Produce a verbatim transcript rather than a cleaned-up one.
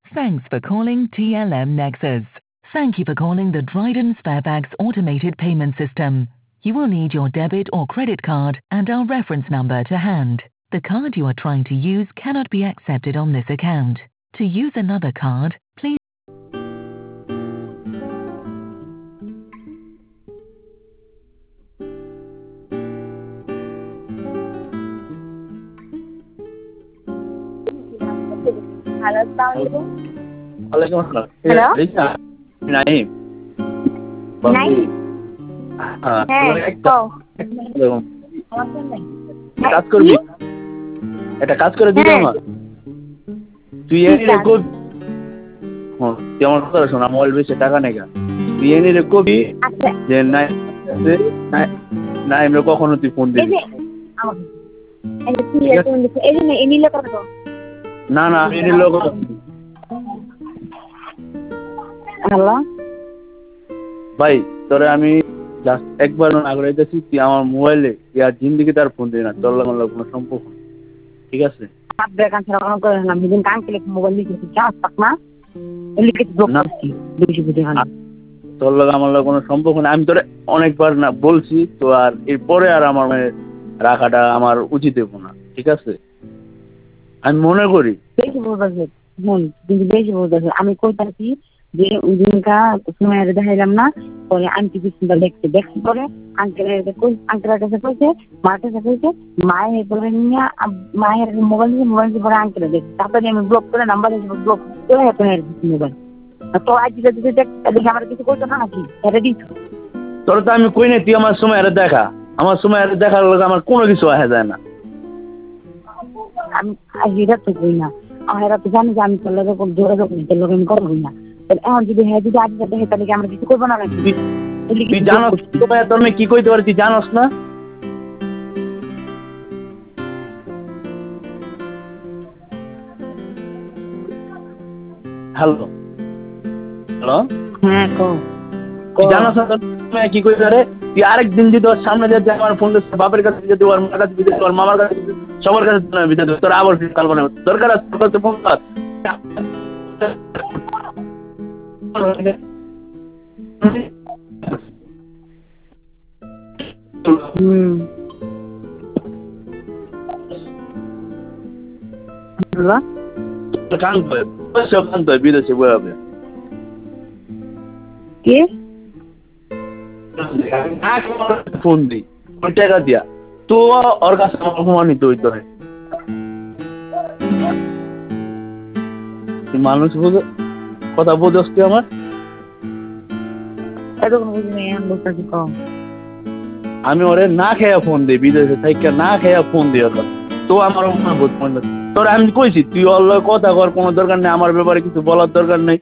Thanks for calling T L M Nexus. Thank you for calling the Dryden Sparebags automated payment system. You will need your debit or credit card and our reference number to hand. The card you are trying to use cannot be accepted on this account. To use another card, please. Hello, Assalamualaikum. Waalaikumsalam. Hello? Iya, Lisa. Naim. Naim? হ্যাঁ, হ্যাঁ, একটা কও। কাজ করবি, একটা কাজ করে দিবি হ্যাঁ। আমার। তুই কি এনে রে কাজ? কবি, হ্যাঁ, তুই আমার কথা শোন, মোবাইল বেশি টাকা নেগা। তুই এনে রে কবি আচ্ছা। যে নাই নাইম রে কখনো তুই ফোন এই দিবি। যে আমাকে এই যে কি আছে লিখে এই যে এই নিলে কথা কও। না না আমি এনে লোক হ্যালো? ভাই তোরে আমি জাস্ট একবার আগ্রহ দিতেছি, তুই আমার মোবাইলে ইয়ার জিন্দিগি তার ফোন দিবি না, তোর লগে আমার কোনো সম্পর্ক নেই। ঠিক আছে? আপনি কান ছাড়া কোনো করে না, মিদিন কান কে মোবাইল লিখে চাস পাক না। লিখে ব্লক না করছি। বেশি বুঝে না। তোর লগে আমার লগে কোনো সম্পর্ক নেই। আমি তোরে অনেকবার না বলছি তো, আর এরপরে আর আমার মানে রাখাটা আমার উচিত হইব না। ঠিক আছে? আমি মনে করি বেশি বুঝাছে হুম কিন্তু বেশি বুঝাছে আমি কইতাছি যে ওই দিনকা সময় দেখাইলাম না, পরে আন্টি বিসুন্দর দেখতে দেখতে পরে আঙ্কেলের কই আঙ্কেলের কাছে কইছে মার কাছে কইছে মায়ের পরে নিয়ে মায়ের মোবাইল নিয়ে মোবাইল দিয়ে পরে আঙ্কেলে দেখছে, তারপরে আমি ব্লক করে নাম্বার হিসেবে ব্লক করে হেপে মোবাইল তো আজ যদি দেখ দেখে আমার কিছু করতো না নাকি এটা দিত তোর তো আমি কই নাই তুই আমার সময় আরে দেখা, আমার সময় আরে দেখার লগে আমার কোনো কিছু আসে যায় না। আমি এটা তো কই না, আমার এরা তো জানি যে আমি তোর লোকের কোন জোরে যখন তোর লোক আমি করবোই না, এখন যদি হ্যাঁ যদি আজ দেখে তাহলে কি আমরা কিছু করবো না নাকি? তুই জানোস তোর মেয়ে কি কইতে পারে, তুই জানোস না? হ্যালো হ্যালো হ্যাঁ কো তুই জানোস না তোর মেয়ে কি কইতে পারে? তুই আরেকদিন যদি ওর সামনে যেতে আমার ফোন দিতে বাপের কাছে যেতে ওর মার কাছে দিতে ওর মামার কাছে সবার কাছে দিতে দেবে, তোর আবার কাল বানাবে দরকার আছে তোর কাছে ফোন কর। হুম হ্যালো কান্ত হয় কান্ত হয় বিদেশে বই হবে কে ফোন দিই টাকা দিয়া তো ওর কাছে আমার প্রমাণিত হইতে হয়। মানুষ বোঝো কথা বোঝস তুই আমার? এরকম বুঝি নেই আমি বলতেছি কম আমি ওরে না খেয়া ফোন দিই, বিদেশে থাইকা না খেয়া ফোন দিই ওর তো আমার তোর আমি কইছি তুই ওর লগে কথা কর, কোনো দরকার নেই, আমার ব্যাপারে কিছু বলার দরকার নেই।